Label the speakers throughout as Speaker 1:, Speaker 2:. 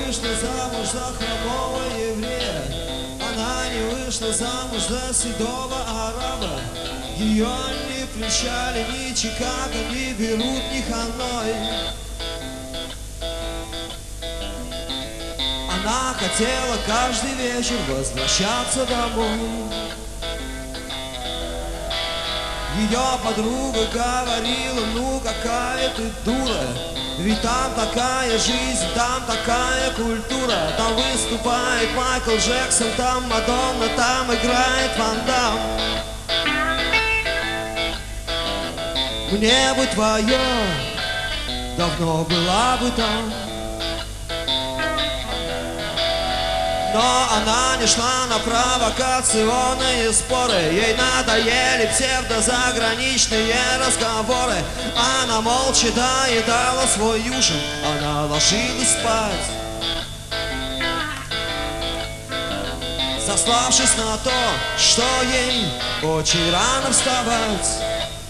Speaker 1: вышла замуж за хромого еврея. Она не вышла замуж за седого араба. Ее ни Флючали, ни Чикаго, ни Бейрут, ни Ханой. Она хотела каждый вечер возвращаться домой. Ее подруга говорила: ну какая ты дура, ведь там такая жизнь, там такая культура. Там выступает Майкл Джексон, там Мадонна, там играет Ван Дам. Мне бы твое, давно была бы там. Но она не шла на провокационные споры. Ей надоели псевдозаграничные разговоры. Она молча доедала свой ужин. Она ложилась спать, сославшись на то, что ей очень рано вставать.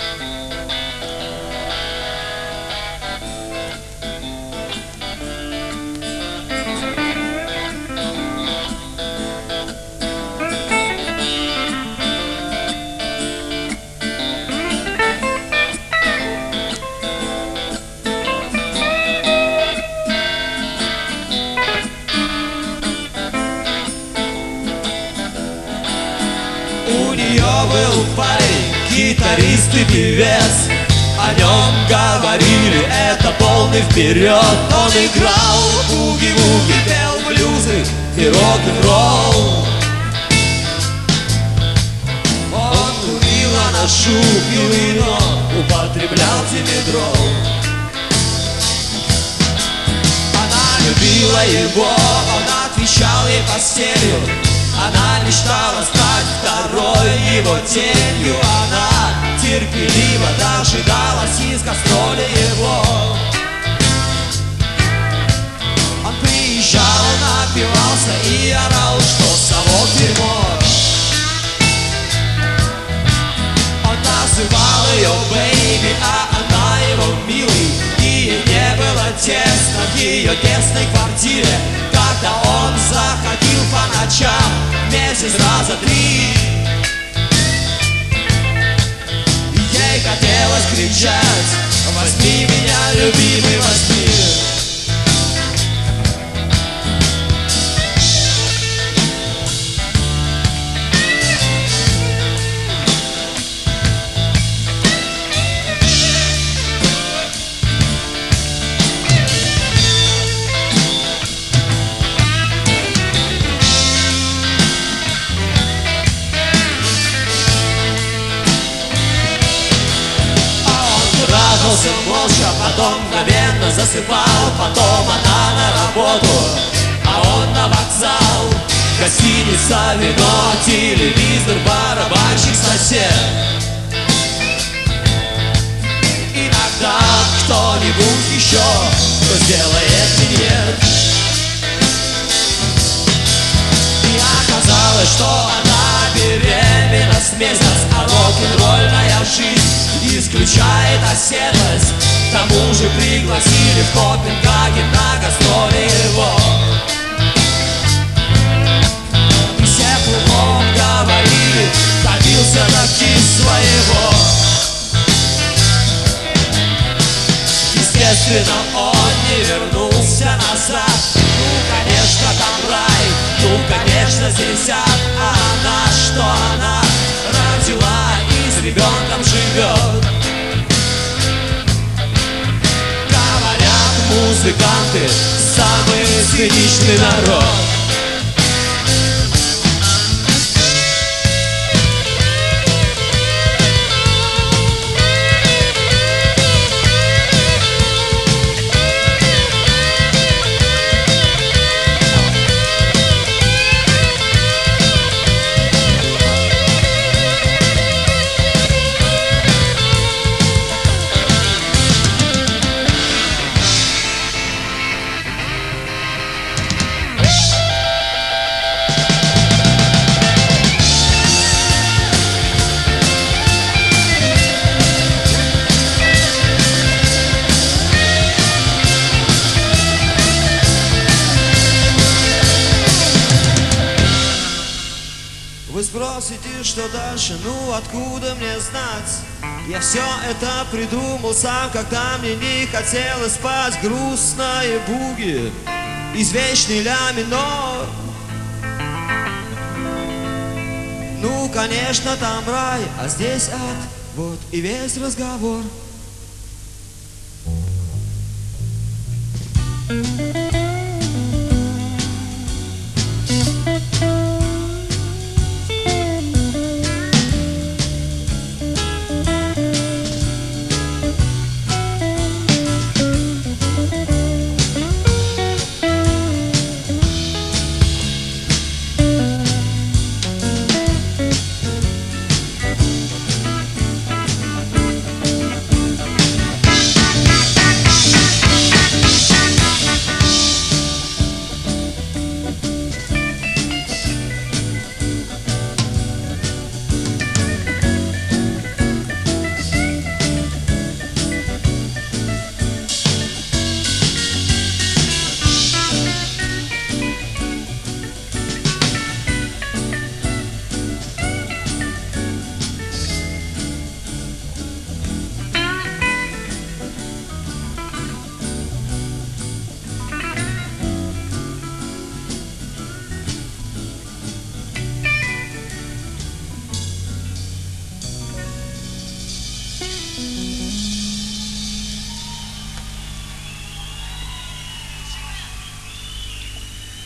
Speaker 1: У нее был парень, гитарист и певец. О нем говорили: это полный вперед. Он играл буги-вуги, пел блюзы и рок-н-ролл. Он курил анашу, пил вино, употреблял димедрол. Она любила его, он отвечал ей постелью. Она мечтала стать второй его тенью. Она терпеливо дожидалась из гастроли его. Он приезжал, он напивался и орал, что совок дерьмо. Он называл ее бэйби, а она его милый. И ей не было тесно в ее тесной квартире, когда он заходил по ночам месяц раза 3. Ей хотелось кричать: возьми меня, любимый, возьми. Молча, потом мгновенно засыпал. Потом она на работу, а он на вокзал. Гостиница, вино, телевизор, барабанщик, сосед. Иногда кто-нибудь еще, кто сделает минет. И оказалось, что она беременна с месяц, а рок-н-ролльная жизнь исключает оседлость. К тому же пригласили в Копенгаген на гастроли его. И все кругом говорили: добился таки своего. Естественно, он не вернулся назад. Ну, конечно, там рай, ну, конечно, здесь ад. А она, что она родила и с ребенком живет. Говорят, музыканты самый циничный народ. бросить и что дальше? Ну откуда мне знать? Я все это придумал сам, когда мне не хотелось спать. Грустные буги извечный ля минор. Ну, конечно, там рай, а здесь ад. Вот и весь разговор.